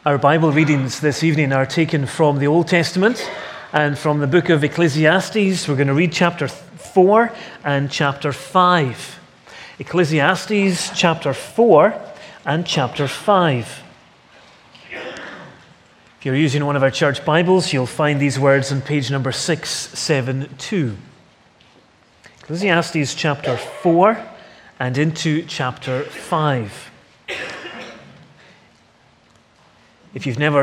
Our Bible readings this evening are taken from the Old Testament and from the book of Ecclesiastes. We're going to read chapter 4 and chapter 5. Ecclesiastes chapter 4 and chapter 5. If you're using one of our church Bibles, you'll find these words on page number 672. Ecclesiastes chapter 4 and into chapter 5. If you've never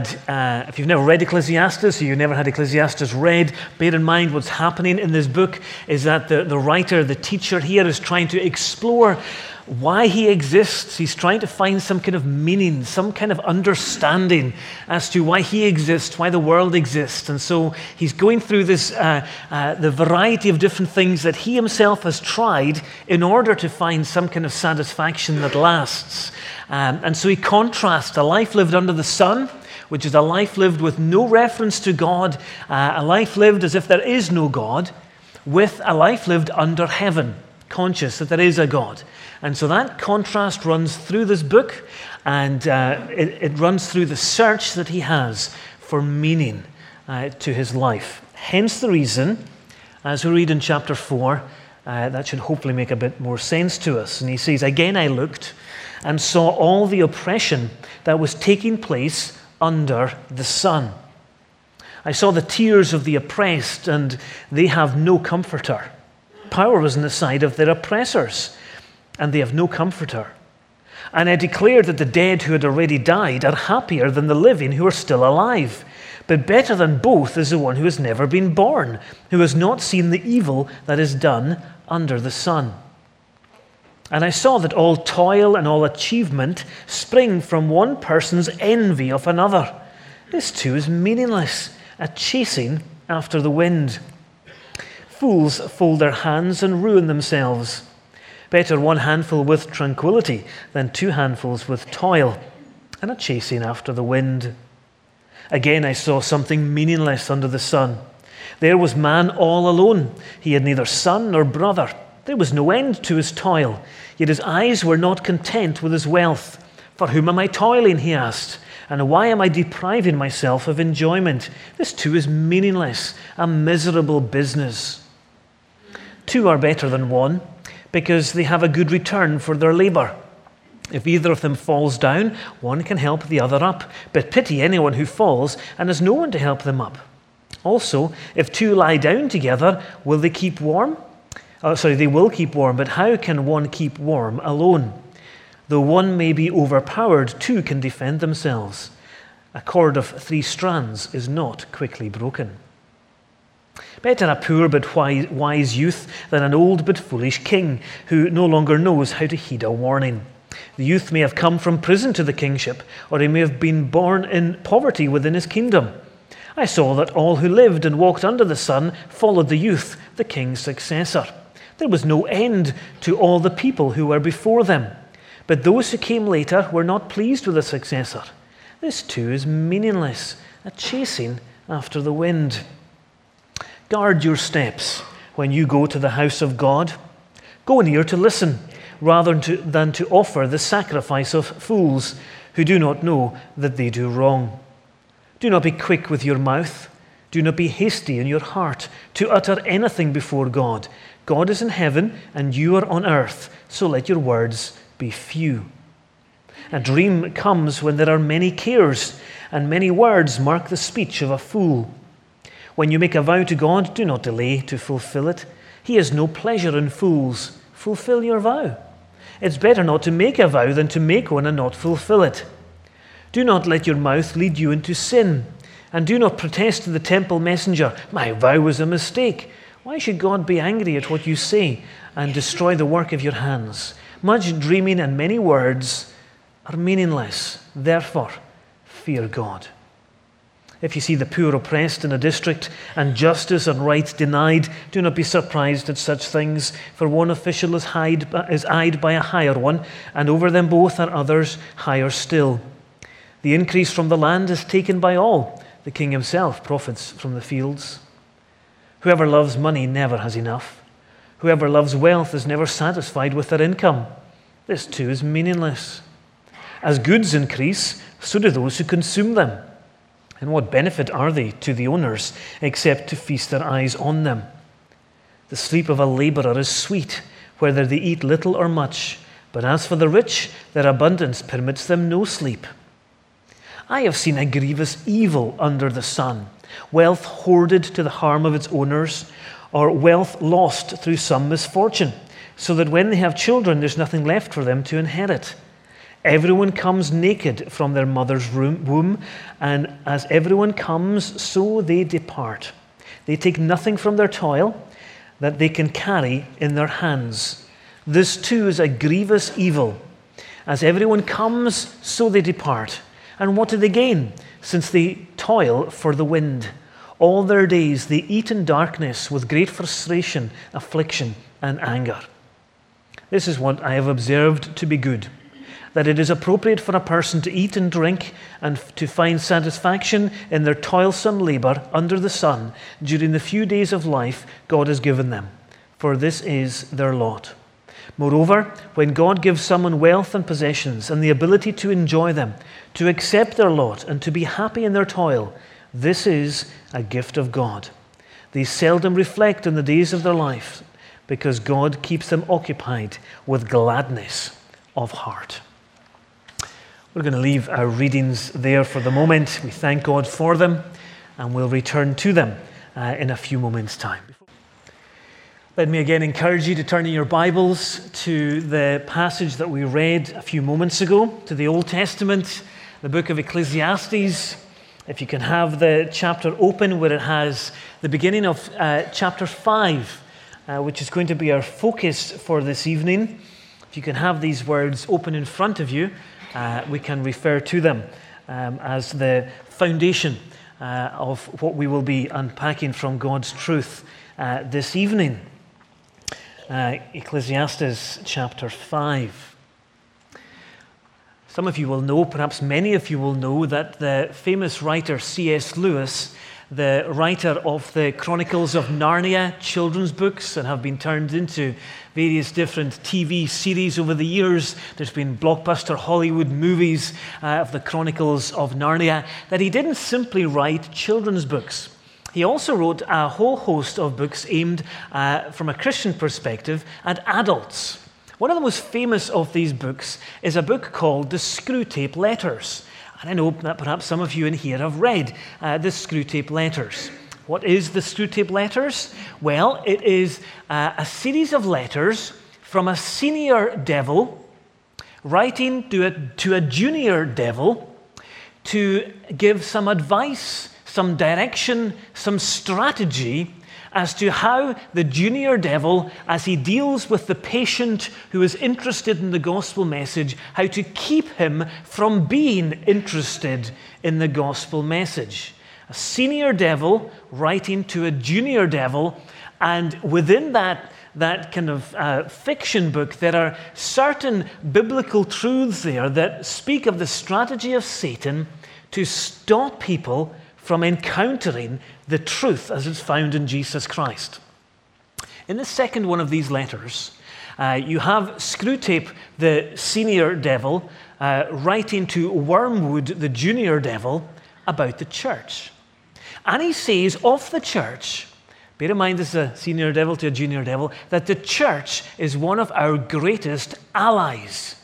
read Ecclesiastes, or you've never had Ecclesiastes read, bear in mind what's happening in this book is that the writer, the teacher here, is trying to explore why he exists. He's trying to find some kind of meaning, some kind of understanding as to why he exists, why the world exists. And so he's going through this, the variety of different things that he himself has tried in order to find some kind of satisfaction that lasts. And so he contrasts a life lived under the sun, which is a life lived with no reference to God, a life lived as if there is no God, with a life lived under heaven, conscious that there is a God. And so that contrast runs through this book, and it runs through the search that he has for meaning to his life. Hence the reason, as we read in chapter 4, that should hopefully make a bit more sense to us. And he says, "Again I looked and saw all the oppression that was taking place under the sun. I saw the tears of the oppressed, and they have no comforter. Power was on the side of their oppressors, and they have no comforter. And I declared that the dead who had already died are happier than the living who are still alive. But better than both is the one who has never been born, who has not seen the evil that is done under the sun. And I saw that all toil and all achievement spring from one person's envy of another. This too is meaningless, a chasing after the wind. Fools fold their hands and ruin themselves. Better one handful with tranquility than two handfuls with toil and a chasing after the wind. Again I saw something meaningless under the sun. There was man all alone. He had neither son nor brother. There was no end to his toil, yet his eyes were not content with his wealth. For whom am I toiling, he asked, and why am I depriving myself of enjoyment? This too is meaningless, a miserable business. Two are better than one, because they have a good return for their labor. If either of them falls down, one can help the other up, but pity anyone who falls and has no one to help them up. Also, if two lie down together, will they keep warm? They will keep warm, but how can one keep warm alone? Though one may be overpowered, two can defend themselves. A cord of 3 strands is not quickly broken. Better a poor but wise youth than an old but foolish king, who no longer knows how to heed a warning. The youth may have come from prison to the kingship, or he may have been born in poverty within his kingdom. I saw that all who lived and walked under the sun followed the youth, the king's successor. There was no end to all the people who were before them. But those who came later were not pleased with the successor. This too is meaningless, a chasing after the wind. Guard your steps when you go to the house of God. Go near to listen, rather than to offer the sacrifice of fools who do not know that they do wrong. Do not be quick with your mouth. Do not be hasty in your heart to utter anything before God. God is in heaven and you are on earth, so let your words be few. A dream comes when there are many cares, and many words mark the speech of a fool. When you make a vow to God, do not delay to fulfill it. He has no pleasure in fools. Fulfill your vow. It's better not to make a vow than to make one and not fulfill it. Do not let your mouth lead you into sin, and do not protest to the temple messenger, "My vow was a mistake." Why should God be angry at what you say and destroy the work of your hands? Much dreaming and many words are meaningless. Therefore, fear God. If you see the poor oppressed in a district and justice and rights denied, do not be surprised at such things, for one official is eyed by a higher one, and over them both are others higher still. The increase from the land is taken by all. The king himself profits from the fields. Whoever loves money never has enough. Whoever loves wealth is never satisfied with their income. This too is meaningless. As goods increase, so do those who consume them. And what benefit are they to the owners except to feast their eyes on them? The sleep of a laborer is sweet, whether they eat little or much. But as for the rich, their abundance permits them no sleep. I have seen a grievous evil under the sun, wealth hoarded to the harm of its owners, or wealth lost through some misfortune, so that when they have children, there's nothing left for them to inherit. Everyone comes naked from their mother's womb, and as everyone comes, so they depart. They take nothing from their toil that they can carry in their hands. This too is a grievous evil. As everyone comes, so they depart. And what do they gain, since they toil for the wind? All their days they eat in darkness with great frustration, affliction, and anger. This is what I have observed to be good, that it is appropriate for a person to eat and drink and to find satisfaction in their toilsome labor under the sun during the few days of life God has given them, for this is their lot. Moreover, when God gives someone wealth and possessions and the ability to enjoy them, to accept their lot and to be happy in their toil, this is a gift of God. They seldom reflect on the days of their life because God keeps them occupied with gladness of heart. We're going to leave our readings there for the moment. We thank God for them, and we'll return to them in a few moments' time. Let me again encourage you to turn in your Bibles to the passage that we read a few moments ago, to the Old Testament, the book of Ecclesiastes. If you can have the chapter open where it has the beginning of chapter 5, which is going to be our focus for this evening. If you can have these words open in front of you, we can refer to them as the foundation of what we will be unpacking from God's truth this evening. Ecclesiastes chapter 5. Some of you will know, perhaps many of you will know, that the famous writer C.S. Lewis, the writer of the Chronicles of Narnia children's books that have been turned into various different TV series over the years. There's been blockbuster Hollywood movies of the Chronicles of Narnia, that he didn't simply write children's books. He also wrote a whole host of books aimed, from a Christian perspective, at adults. One of the most famous of these books is a book called The Screwtape Letters. And I know that perhaps some of you in here have read the Screwtape Letters. What is the Screwtape Letters? Well, it is a series of letters from a senior devil writing to a junior devil to give some advice, some direction, some strategy as to how the junior devil, as he deals with the patient who is interested in the gospel message, how to keep him from being interested in the gospel message. A senior devil writing to a junior devil, and within that kind of fiction book, there are certain biblical truths there that speak of the strategy of Satan to stop people from encountering the truth as it's found in Jesus Christ. In the second one of these letters, you have Screwtape, the senior devil, writing to Wormwood, the junior devil, about the church. And he says of the church, bear in mind this is a senior devil to a junior devil, that the church is one of our greatest allies.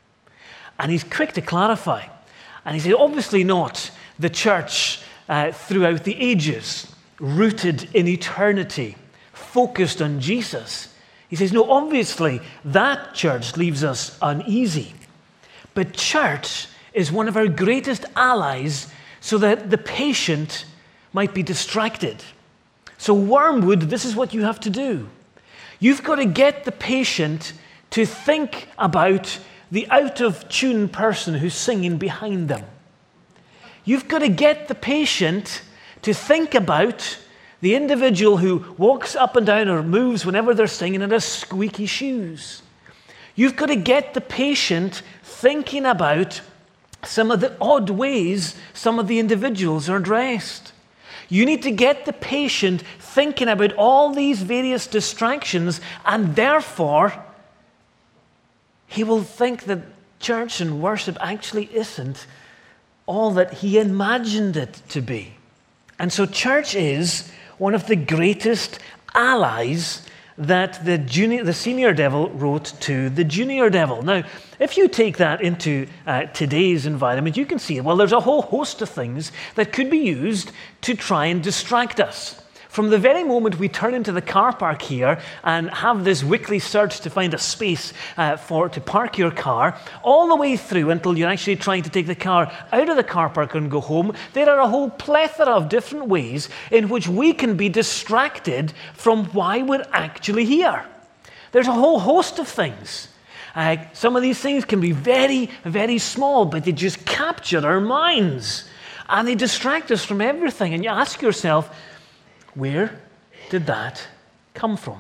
And he's quick to clarify. And he says, obviously not the church throughout the ages, rooted in eternity, focused on Jesus. He says, no, obviously that church leaves us uneasy. But church is one of our greatest allies so that the patient might be distracted. So Wormwood, this is what you have to do. You've got to get the patient to think about the out-of-tune person who's singing behind them. You've got to get the patient to think about the individual who walks up and down or moves whenever they're singing and has squeaky shoes. You've got to get the patient thinking about some of the odd ways some of the individuals are dressed. You need to get the patient thinking about all these various distractions, and therefore he will think that church and worship actually isn't all that he imagined it to be. And so church is one of the greatest allies that the senior devil wrote to the junior devil. Now, if you take that into today's environment, you can see, well, there's a whole host of things that could be used to try and distract us. From the very moment we turn into the car park here and have this weekly search to find a space to park your car, all the way through until you're actually trying to take the car out of the car park and go home, there are a whole plethora of different ways in which we can be distracted from why we're actually here. There's a whole host of things. Some of these things can be very, very small, but they just capture our minds. And they distract us from everything. And you ask yourself, where did that come from?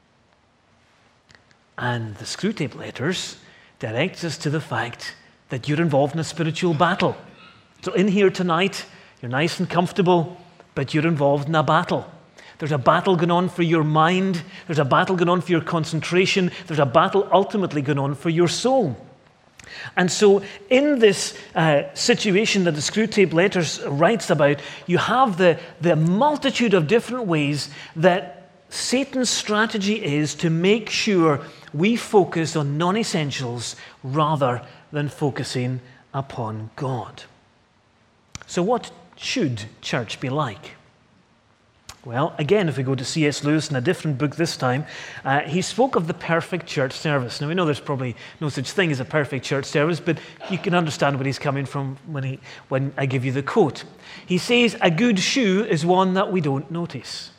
And the Screwtape Letters directs us to the fact that you're involved in a spiritual battle. So in here tonight, you're nice and comfortable, but you're involved in a battle. There's a battle going on for your mind. There's a battle going on for your concentration. There's a battle ultimately going on for your soul. And so in this situation that the Screwtape Letters writes about, you have the multitude of different ways that Satan's strategy is to make sure we focus on non-essentials rather than focusing upon God. So what should church be like? Well, again, if we go to C.S. Lewis in a different book this time, he spoke of the perfect church service. Now, we know there's probably no such thing as a perfect church service, but you can understand where he's coming from when I give you the quote. He says, a good shoe is one that we don't notice.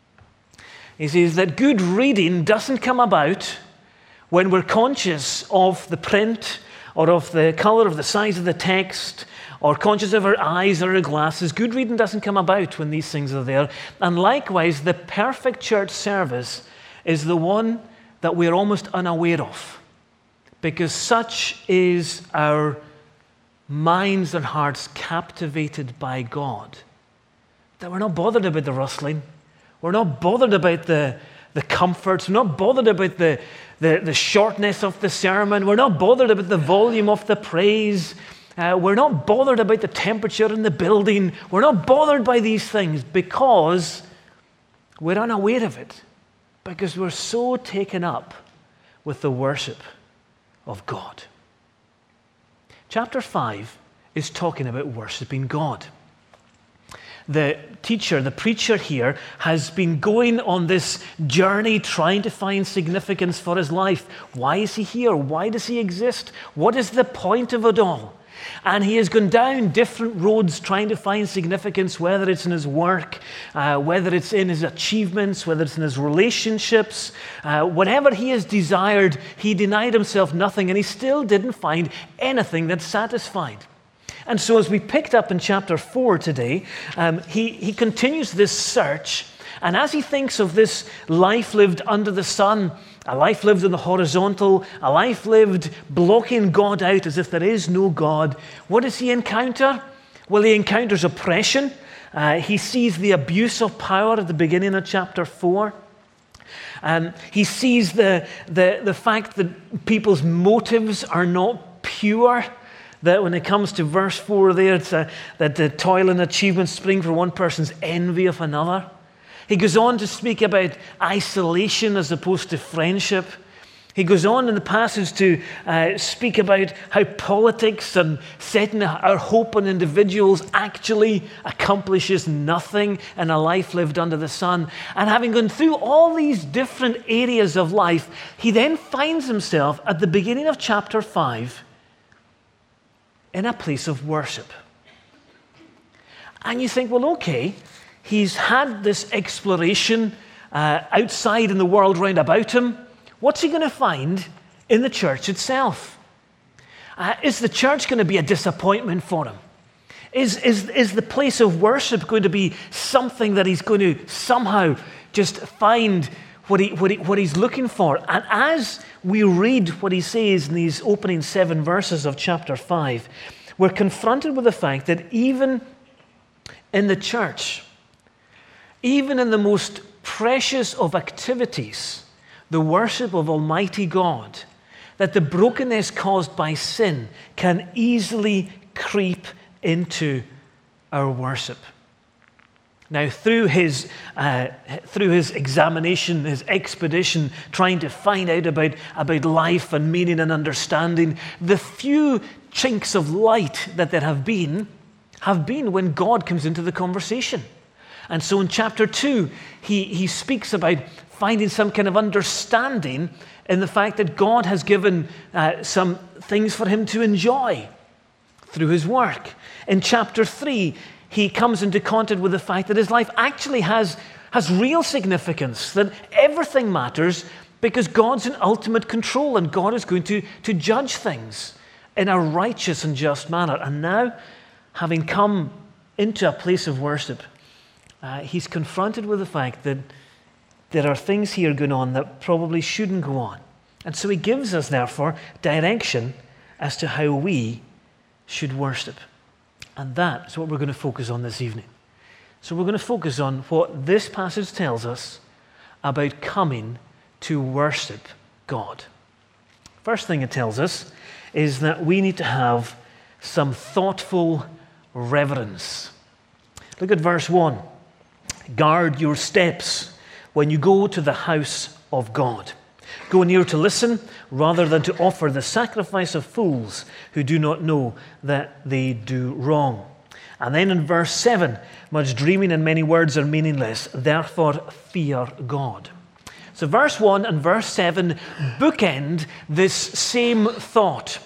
He says that good reading doesn't come about when we're conscious of the print or of the color, of the size of the text, or conscious of our eyes or our glasses. Good reading doesn't come about when these things are there. And likewise, the perfect church service is the one that we're almost unaware of, because such is our minds and hearts captivated by God, that we're not bothered about the rustling. We're not bothered about the comforts. We're not bothered about the shortness of the sermon. We're not bothered about the volume of the praise. We're not bothered about the temperature in the building. We're not bothered by these things because we're unaware of it, because we're so taken up with the worship of God. Chapter 5 is talking about worshiping God. The teacher, the preacher here, has been going on this journey trying to find significance for his life. Why is he here? Why does he exist? What is the point of it all? And he has gone down different roads trying to find significance, whether it's in his work, whether it's in his achievements, whether it's in his relationships. Whatever he has desired, he denied himself nothing, and he still didn't find anything that satisfied. And so as we picked up in chapter 4 today, he continues this search. And as he thinks of this life lived under the sun, a life lived in the horizontal, a life lived blocking God out as if there is no God, what does he encounter? Well, he encounters oppression. He sees the abuse of power at the beginning of chapter 4. He sees the fact that people's motives are not pure. That when it comes to verse 4 there, it's that the toil and achievement spring from one person's envy of another. He goes on to speak about isolation as opposed to friendship. He goes on in the passage to speak about how politics and setting our hope on individuals actually accomplishes nothing in a life lived under the sun. And having gone through all these different areas of life, he then finds himself at the beginning of chapter 5 in a place of worship. And you think, well, okay, he's had this exploration outside in the world round about him. What's he going to find in the church itself? Is the church going to be a disappointment for him? Is the place of worship going to be something that he's going to somehow just find what he's looking for? And as we read what he says in these opening 7 verses of chapter 5, we're confronted with the fact that even in the church, even in the most precious of activities, the worship of Almighty God, that the brokenness caused by sin can easily creep into our worship. Now, through his examination, his expedition, trying to find out about life and meaning and understanding, the few chinks of light that there have been when God comes into the conversation. And so in chapter 2, he speaks about finding some kind of understanding in the fact that God has given some things for him to enjoy through his work. In chapter 3, he comes into contact with the fact that his life actually has real significance, that everything matters because God's in ultimate control and God is going to judge things in a righteous and just manner. And now, having come into a place of worship, he's confronted with the fact that there are things here going on that probably shouldn't go on. And so he gives us, therefore, direction as to how we should worship. And that's what we're going to focus on this evening. So we're going to focus on what this passage tells us about coming to worship God. First thing it tells us is that we need to have some thoughtful reverence. Look at verse 1. Guard your steps when you go to the house of God. Go near to listen rather than to offer the sacrifice of fools who do not know that they do wrong. And then in verse 7, much dreaming and many words are meaningless, therefore fear God. So verse 1 and verse 7 bookend this same thought,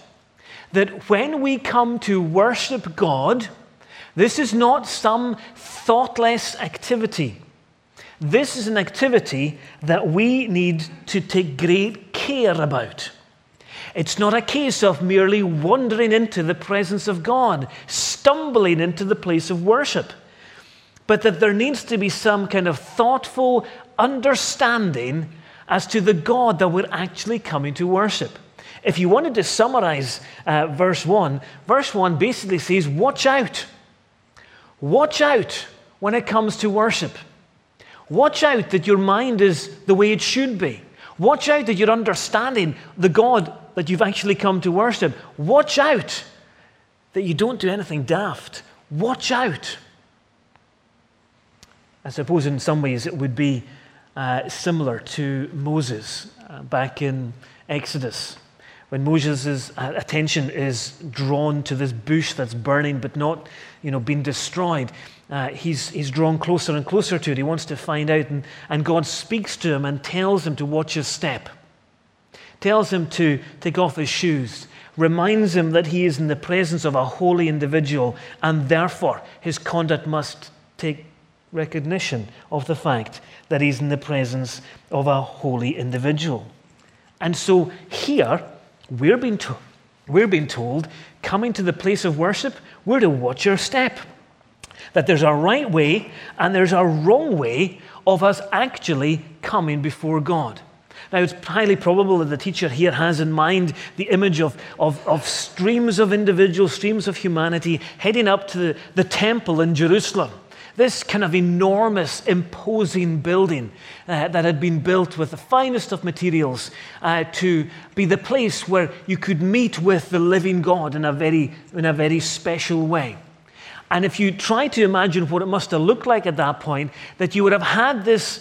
that when we come to worship God, this is not some thoughtless activity. This is an activity that we need to take great care about. It's not a case of merely wandering into the presence of God, stumbling into the place of worship, but that there needs to be some kind of thoughtful understanding as to the God that we're actually coming to worship. If you wanted to summarize verse 1 basically says, watch out. Watch out when it comes to worship. Watch out that your mind is the way it should be. Watch out that you're understanding the God that you've actually come to worship. Watch out that you don't do anything daft. Watch out. I suppose in some ways it would be similar to Moses back in Exodus, when Moses' attention is drawn to this bush that's burning but not, being destroyed. He's drawn closer and closer to it. He wants to find out, and God speaks to him and tells him to watch his step, tells him to take off his shoes, reminds him that he is in the presence of a holy individual, and therefore his conduct must take recognition of the fact that he's in the presence of a holy individual. And so here, we're being told, coming to the place of worship, we're to watch our step. That there's a right way and there's a wrong way of us actually coming before God. Now, it's highly probable that the teacher here has in mind the image of streams of individuals, streams of humanity heading up to the temple in Jerusalem. This kind of enormous, imposing building that had been built with the finest of materials to be the place where you could meet with the living God in a very special way. And if you try to imagine what it must have looked like at that point, that you would have had this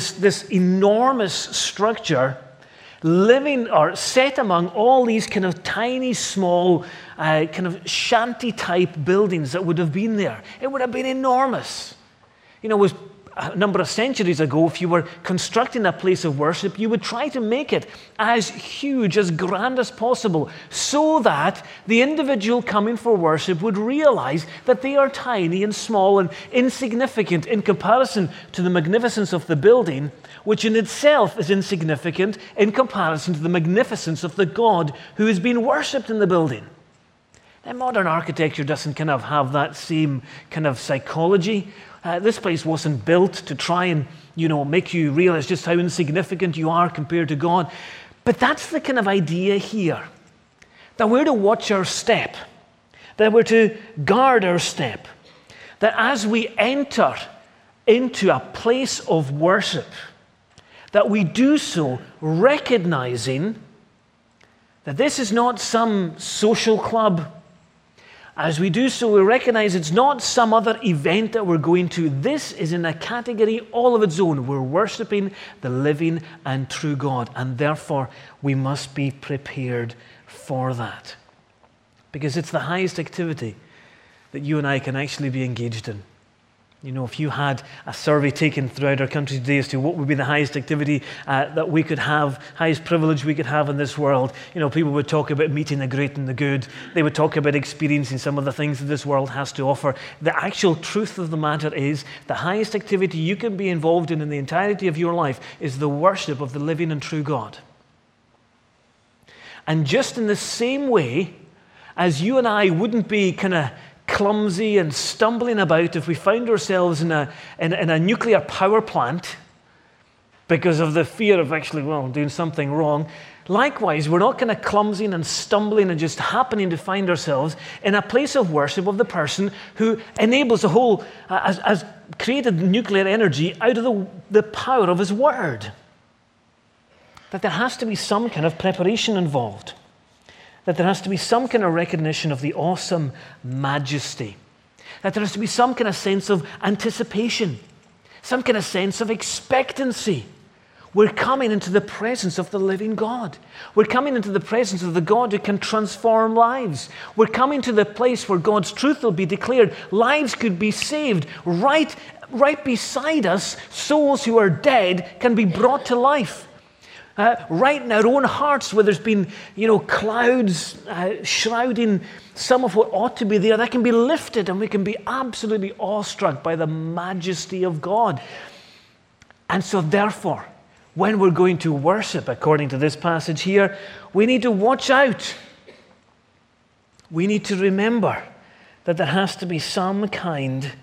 enormous structure living or set among all these kind of tiny, small, kind of shanty-type buildings that would have been there. It would have been enormous. It was a number of centuries ago, if you were constructing a place of worship, you would try to make it as huge, as grand as possible, so that the individual coming for worship would realize that they are tiny and small and insignificant in comparison to the magnificence of the building, which in itself is insignificant in comparison to the magnificence of the God who is being worshipped in the building. Now, modern architecture doesn't kind of have that same kind of psychology. This place wasn't built to try and, make you realize just how insignificant you are compared to God. But that's the kind of idea here, that we're to watch our step, that we're to guard our step, that as we enter into a place of worship, that we do so recognizing that this is not some social club, As we do so, we recognize it's not some other event that we're going to. This is in a category all of its own. We're worshiping the living and true God, and therefore we must be prepared for that. Because it's the highest activity that you and I can actually be engaged in. You know, if you had a survey taken throughout our country today as to what would be the highest activity that we could have, highest privilege we could have in this world, you know, people would talk about meeting the great and the good. They would talk about experiencing some of the things that this world has to offer. The actual truth of the matter is the highest activity you can be involved in the entirety of your life is the worship of the living and true God. And just in the same way as you and I wouldn't be kind of clumsy and stumbling about if we found ourselves in a nuclear power plant because of the fear of actually, doing something wrong. Likewise, we're not kind of clumsy and stumbling and just happening to find ourselves in a place of worship of the person who enables the whole, has created nuclear energy out of the power of his word. That there has to be some kind of preparation involved. That there has to be some kind of recognition of the awesome majesty. That there has to be some kind of sense of anticipation, some kind of sense of expectancy. We're coming into the presence of the living God. We're coming into the presence of the God who can transform lives. We're coming to the place where God's truth will be declared. Lives could be saved. Right beside us, souls who are dead can be brought to life. Right in our own hearts where there's been, clouds shrouding some of what ought to be there, that can be lifted and we can be absolutely awestruck by the majesty of God. And so therefore, when we're going to worship, according to this passage here, we need to watch out. We need to remember that there has to be some kind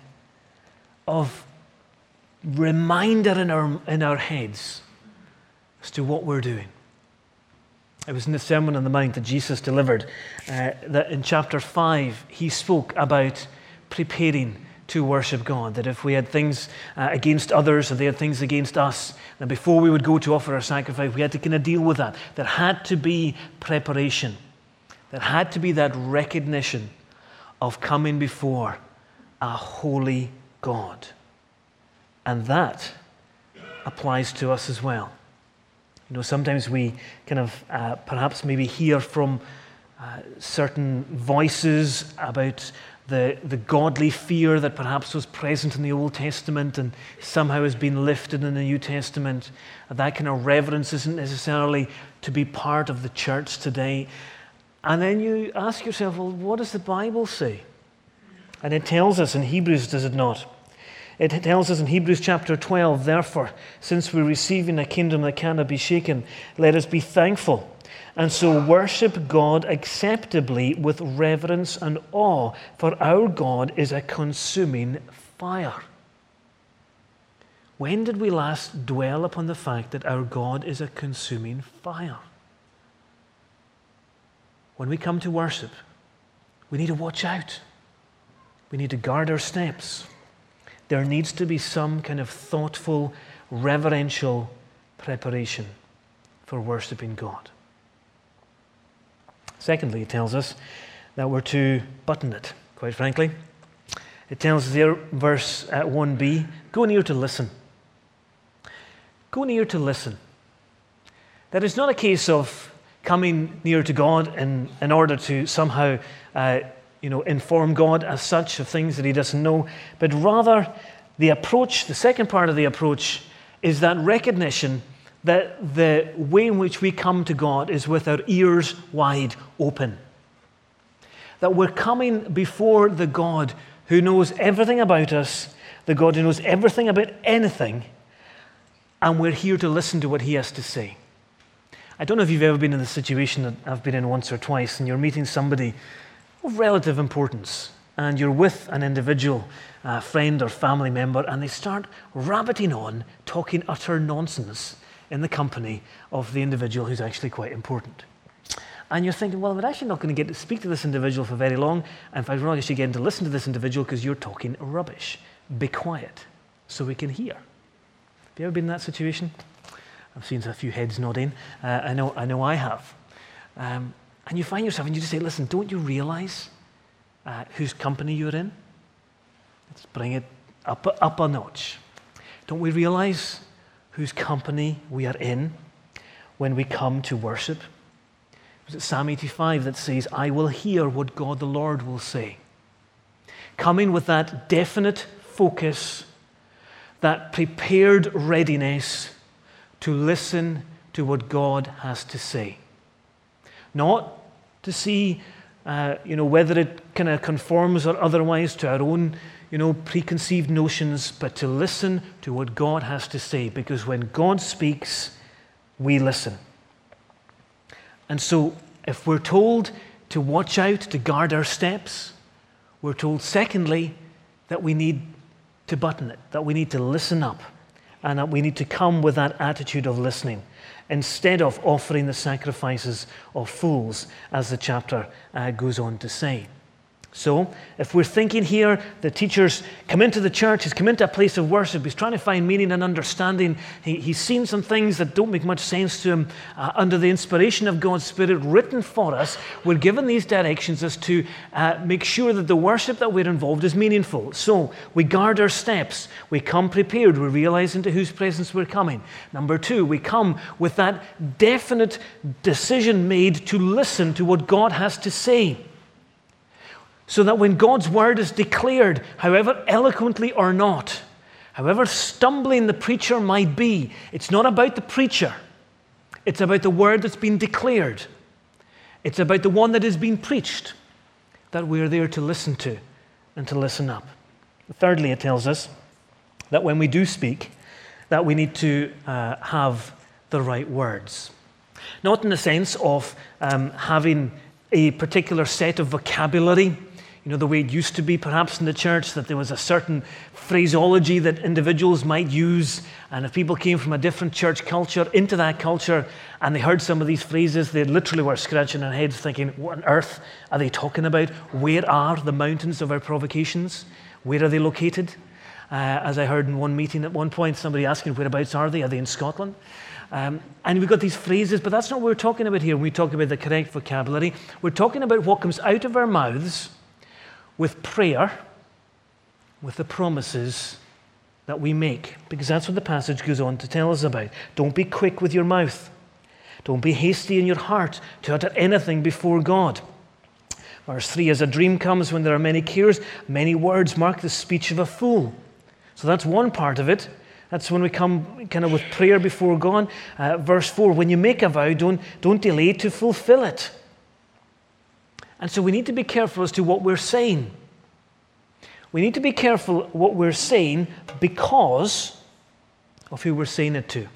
of reminder in our heads as to what we're doing. It was in the Sermon on the Mount that Jesus delivered that in chapter 5, he spoke about preparing to worship God. That if we had things against others or they had things against us, then before we would go to offer our sacrifice, we had to kind of deal with that. There had to be preparation. There had to be that recognition of coming before a holy God. And that applies to us as well. Sometimes we kind of perhaps maybe hear from certain voices about the godly fear that perhaps was present in the Old Testament and somehow has been lifted in the New Testament. That kind of reverence isn't necessarily to be part of the church today. And then you ask yourself, well, what does the Bible say? And it tells us in Hebrews, does it not? It tells us in Hebrews chapter 12, therefore, since we're receiving a kingdom that cannot be shaken, let us be thankful, and so worship God acceptably with reverence and awe, for our God is a consuming fire. When did we last dwell upon the fact that our God is a consuming fire? When we come to worship, we need to watch out. We need to guard our steps. There needs to be some kind of thoughtful, reverential preparation for worshiping God. Secondly, it tells us that we're to button it, quite frankly. It tells us there, verse 1b, go near to listen. Go near to listen. That is not a case of coming near to God in order to somehow inform God as such of things that he doesn't know, but rather the approach, the second part of the approach is that recognition that the way in which we come to God is with our ears wide open. That we're coming before the God who knows everything about us, the God who knows everything about anything, and we're here to listen to what he has to say. I don't know if you've ever been in the situation that I've been in once or twice, and you're meeting somebody of relative importance, and you're with an individual, a friend or family member, and they start rabbiting on, talking utter nonsense in the company of the individual who's actually quite important. And you're thinking, well, we're actually not going to get to speak to this individual for very long. In fact, we're not actually getting to listen to this individual because you're talking rubbish. Be quiet so we can hear. Have you ever been in that situation? I've seen a few heads nodding. I know I have. And you find yourself and you just say, listen, don't you realize whose company you're in? Let's bring it up a notch. Don't we realize whose company we are in when we come to worship? Was it Psalm 85 that says, I will hear what God the Lord will say? Coming with that definite focus, that prepared readiness to listen to what God has to say. Not to see whether it kind of conforms or otherwise to our own preconceived notions, but to listen to what God has to say, because when God speaks, we listen. And so if we're told to watch out, to guard our steps, we're told, secondly, that we need to button it, that we need to listen up, and that we need to come with that attitude of listening instead of offering the sacrifices of fools, as the chapter goes on to say. So, if we're thinking here, the teacher's come into the church, he's come into a place of worship, he's trying to find meaning and understanding, he's seen some things that don't make much sense to him under the inspiration of God's Spirit written for us, we're given these directions as to make sure that the worship that we're involved is meaningful. So, we guard our steps, we come prepared, we realize into whose presence we're coming. Number two, we come with that definite decision made to listen to what God has to say. So that when God's word is declared, however eloquently or not, however stumbling the preacher might be, it's not about the preacher. It's about the word that's been declared. It's about the one that is being preached that we're there to listen to and to listen up. Thirdly, it tells us that when we do speak, that we need to have the right words. Not in the sense of having a particular set of vocabulary, the way it used to be perhaps in the church, that there was a certain phraseology that individuals might use, and if people came from a different church culture into that culture and they heard some of these phrases, they literally were scratching their heads thinking, what on earth are they talking about? Where are the mountains of our provocations? Where are they located? As I heard in one meeting at one point, somebody asking, whereabouts are they? Are they in Scotland? And we've got these phrases, but that's not what we're talking about here when we talk about the correct vocabulary. We're talking about what comes out of our mouths with prayer, with the promises that we make, because that's what the passage goes on to tell us about. Don't be quick with your mouth. Don't be hasty in your heart to utter anything before God. Verse 3, as a dream comes when there are many cares, many words mark the speech of a fool. So that's one part of it. That's when we come kind of with prayer before God. Verse 4, when you make a vow, don't delay to fulfill it. And so we need to be careful as to what we're saying. We need to be careful what we're saying because of who we're saying it to.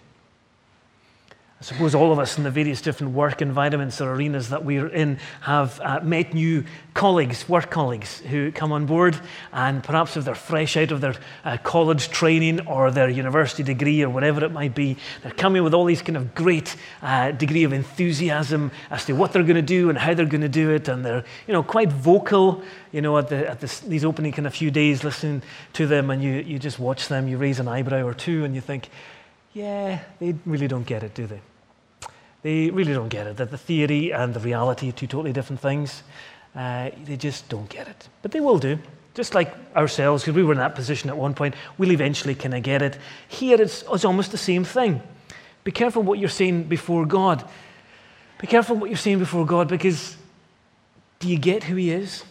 I suppose all of us in the various different work environments or arenas that we're in have met new colleagues, work colleagues, who come on board, and perhaps if they're fresh out of their college training or their university degree or whatever it might be, they're coming with all these kind of great degree of enthusiasm as to what they're going to do and how they're going to do it, and they're quite vocal at these opening kind of few days listening to them, and you just watch them, you raise an eyebrow or two, and you think, yeah, they really don't get it, do they? They really don't get it, that the theory and the reality are two totally different things. They just don't get it. But they will do, just like ourselves, because we were in that position at one point. We'll eventually kind of get it. Here it's almost the same thing. Be careful what you're saying before God. Be careful what you're saying before God, because do you get who He is?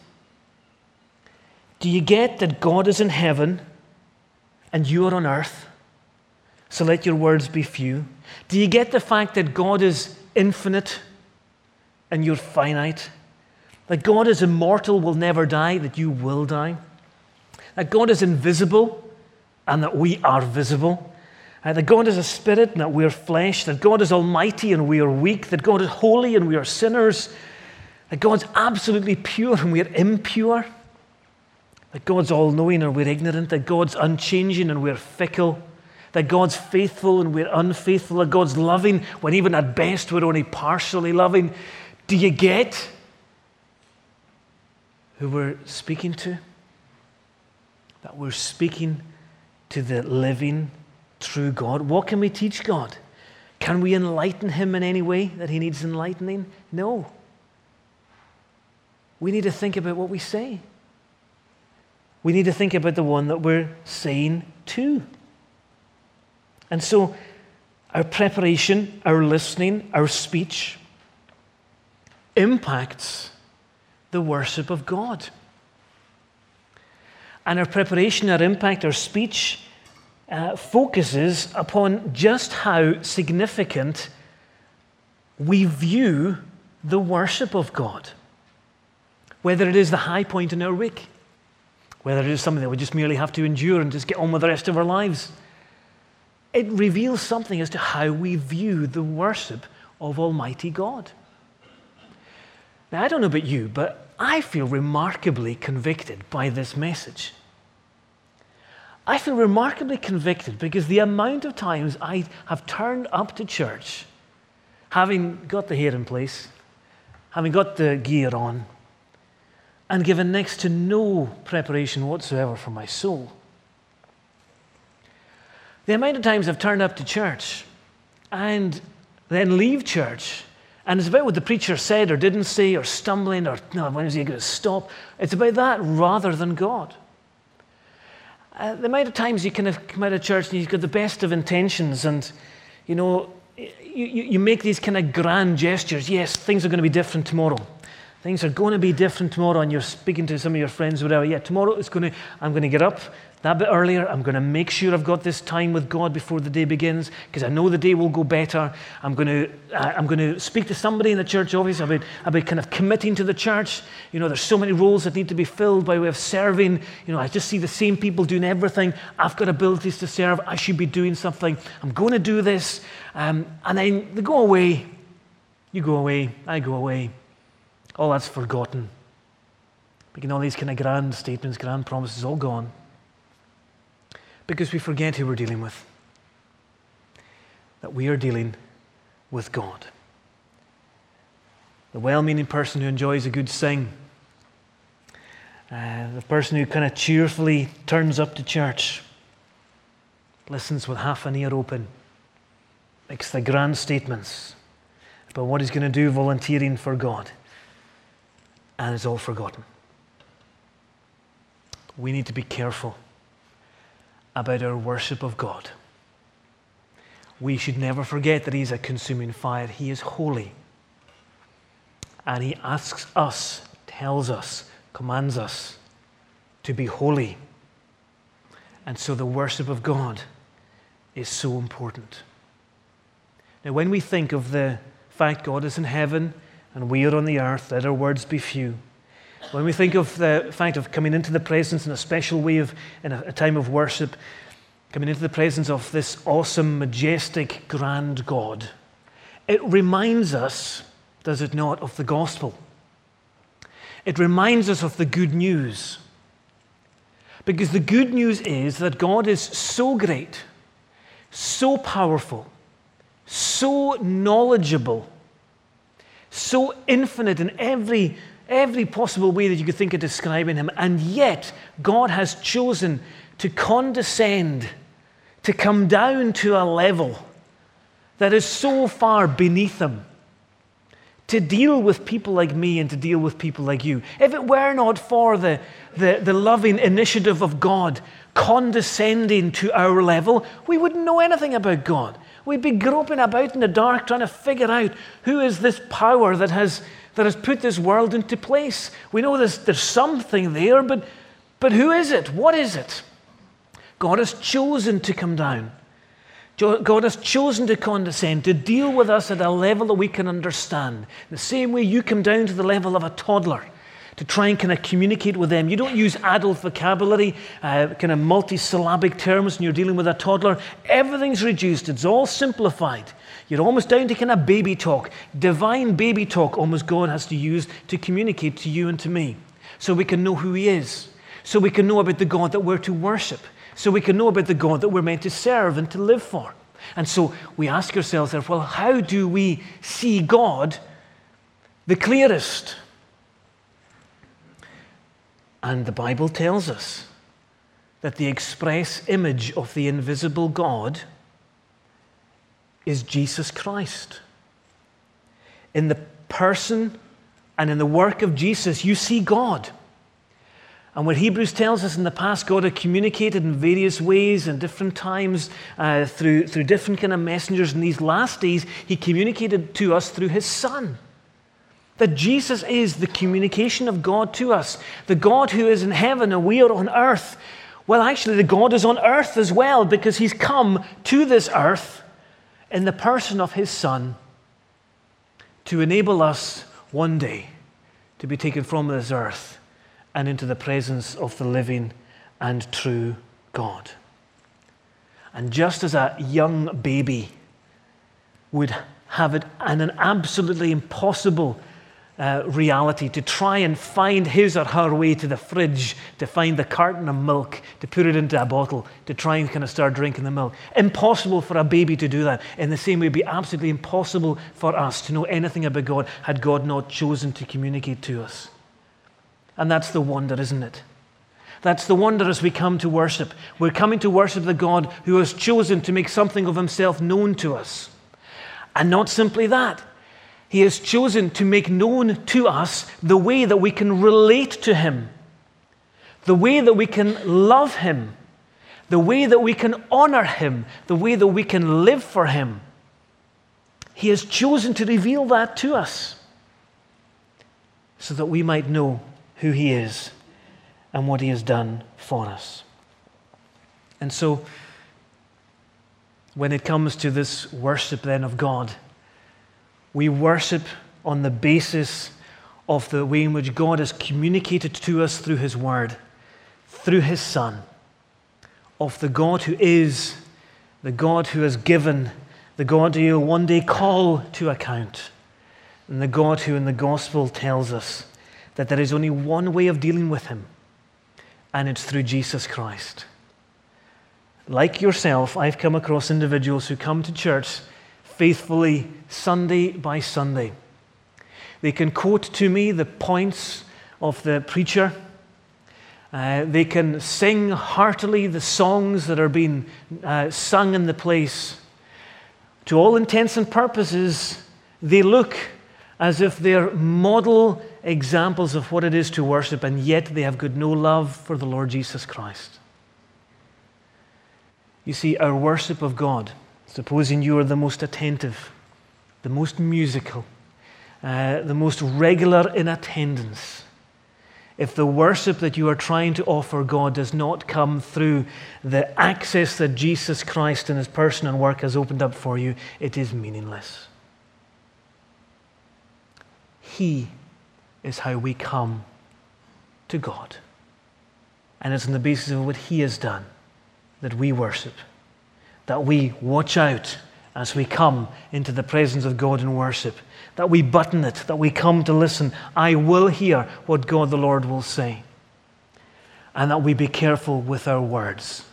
Do you get that God is in heaven and you are on earth? So let your words be few. Do you get the fact that God is infinite and you're finite? That God is immortal, will never die, that you will die? That God is invisible and that we are visible? That God is a spirit and that we are flesh? That God is almighty and we are weak? That God is holy and we are sinners? That God's absolutely pure and we are impure? That God's all-knowing and we're ignorant? That God's unchanging and we're fickle? That God's faithful and we're unfaithful, that God's loving when even at best we're only partially loving? Do you get who we're speaking to? That we're speaking to the living, true God. What can we teach God? Can we enlighten Him in any way that He needs enlightening? No. we need to think about what we say. We need to think about the one that we're saying to. And so our preparation, our listening, our speech impacts the worship of God. And our preparation, our impact, our speech focuses upon just how significant we view the worship of God. Whether it is the high point in our week, whether it is something that we just merely have to endure and just get on with the rest of our lives. It reveals something as to how we view the worship of Almighty God. Now, I don't know about you, but I feel remarkably convicted by this message. I feel remarkably convicted because the amount of times I have turned up to church, having got the hair in place, having got the gear on, and given next to no preparation whatsoever for my soul. The amount of times I've turned up to church and then leave church, and it's about what the preacher said or didn't say, or stumbling, or no, when is he going to stop? It's about that rather than God. The amount of times you kind of come out of church and you've got the best of intentions, and you make these kind of grand gestures. Yes, things are going to be different tomorrow. Things are going to be different tomorrow, and you're speaking to some of your friends or whatever. Yeah, tomorrow I'm going to get up that bit earlier. I'm going to make sure I've got this time with God before the day begins, because I know the day will go better. I'm going to speak to somebody in the church office about kind of committing to the church. There's so many roles that need to be filled by way of serving. I just see the same people doing everything. I've got abilities to serve. I should be doing something. I'm going to do this. And then they go away. You go away. I go away. All that's forgotten. Making all these kind of grand statements, grand promises, all gone. Because we forget who we're dealing with. That we are dealing with God. The well-meaning person who enjoys a good sing. The person who kind of cheerfully turns up to church. Listens with half an ear open. Makes the grand statements about what he's going to do volunteering for God. And it's all forgotten. We need to be careful about our worship of God. We should never forget that He's a consuming fire. He is holy. And He asks us, tells us, commands us to be holy. And so the worship of God is so important. Now, when we think of the fact God is in heaven and we are on the earth, let our words be few. When we think of the fact of coming into the presence in a special way in a time of worship, coming into the presence of this awesome, majestic, grand God, it reminds us, does it not, of the gospel. It reminds us of the good news. Because the good news is that God is so great, so powerful, so knowledgeable, so infinite in every possible way that you could think of describing Him, and yet God has chosen to condescend, to come down to a level that is so far beneath Him, to deal with people like me and to deal with people like you. If it were not for the loving initiative of God condescending to our level, we wouldn't know anything about God. We'd be groping about in the dark trying to figure out who is this power that has put this world into place. We know there's something there, but who is it? What is it? God has chosen to come down. God has chosen to condescend, to deal with us at a level that we can understand. The same way you come down to the level of a toddler to try and kind of communicate with them. You don't use adult vocabulary, kind of multi-syllabic terms when you're dealing with a toddler. Everything's reduced. It's all simplified. You're almost down to kind of baby talk. Divine baby talk almost God has to use to communicate to you and to me. So we can know who He is. So we can know about the God that we're to worship. So we can know about the God that we're meant to serve and to live for. And so we ask ourselves, well, how do we see God the clearest? And the Bible tells us that the express image of the invisible God is Jesus Christ. In the person, And in the work of Jesus, you see God. And what Hebrews tells us, in the past, God had communicated in various ways and different times through different kind of messengers. In these last days, he communicated to us through his Son. That Jesus is the communication of God to us. The God who is in heaven and we are on earth. Well, actually, the God is on earth as well, because he's come to this earth in the person of his Son to enable us one day to be taken from this earth and into the presence of the living and true God. And just as a young baby would have it an absolutely impossible reality to try and find his or her way to the fridge, to find the carton of milk, to put it into a bottle, to try and kind of start drinking the milk. Impossible for a baby to do that. In the same way, it would be absolutely impossible for us to know anything about God had God not chosen to communicate to us. And that's the wonder, isn't it? That's the wonder as we come to worship. We're coming to worship the God who has chosen to make something of himself known to us. And not simply that. He has chosen to make known to us the way that we can relate to him, the way that we can love him, the way that we can honor him, the way that we can live for him. He has chosen to reveal that to us so that we might know who he is and what he has done for us. And so, when it comes to this worship then of God, we worship on the basis of the way in which God has communicated to us through his word, through his Son, of the God who is, the God who has given, the God who will one day call to account, and the God who in the gospel tells us that there is only one way of dealing with him, and it's through Jesus Christ. Like yourself, I've come across individuals who come to church faithfully Sunday by Sunday. They can quote to me the points of the preacher. They can sing heartily the songs that are being sung in the place. To all intents and purposes, they look as if they're model examples of what it is to worship, and yet they have got no love for the Lord Jesus Christ. You see, our worship of God, supposing you are the most attentive, the most musical, the most regular in attendance, if the worship that you are trying to offer God does not come through the access that Jesus Christ in his person and work has opened up for you, it is meaningless. He is how we come to God. And it's on the basis of what he has done that we worship, that we watch out as we come into the presence of God in worship, that we button it, that we come to listen. I will hear what God the Lord will say. And that we be careful with our words,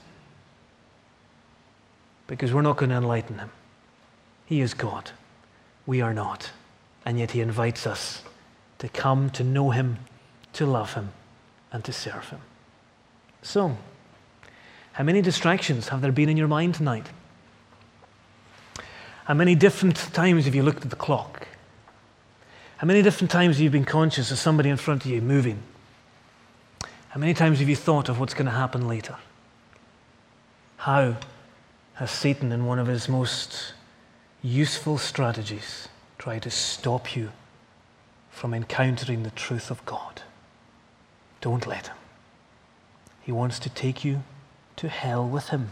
because we're not going to enlighten him. He is God. We are not. And yet he invites us to come to know him, to love him, and to serve him. So, how many distractions have there been in your mind tonight? How many different times have you looked at the clock? How many different times have you been conscious of somebody in front of you moving? How many times have you thought of what's going to happen later? How has Satan, in one of his most useful strategies, tried to stop you from encountering the truth of God? Don't let him. He wants to take you to hell with him.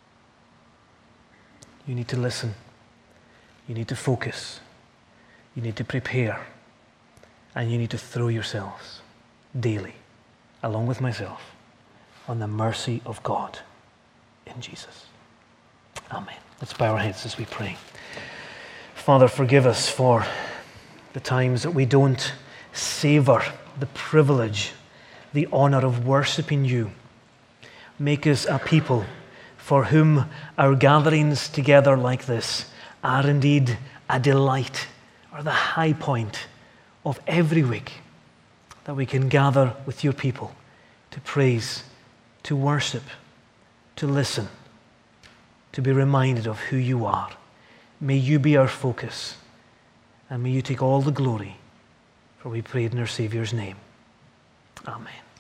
You need to listen. You need to focus. You need to prepare. And you need to throw yourselves daily, along with myself, on the mercy of God in Jesus. Amen. Let's bow our heads as we pray. Father, forgive us for the times that we don't savor the privilege, the honor of worshiping you. Make us a people for whom our gatherings together like this are indeed a delight, or the high point of every week, that we can gather with your people to praise, to worship, to listen, to be reminded of who you are. May you be our focus, and may you take all the glory For we prayed in our Saviour's name. Amen.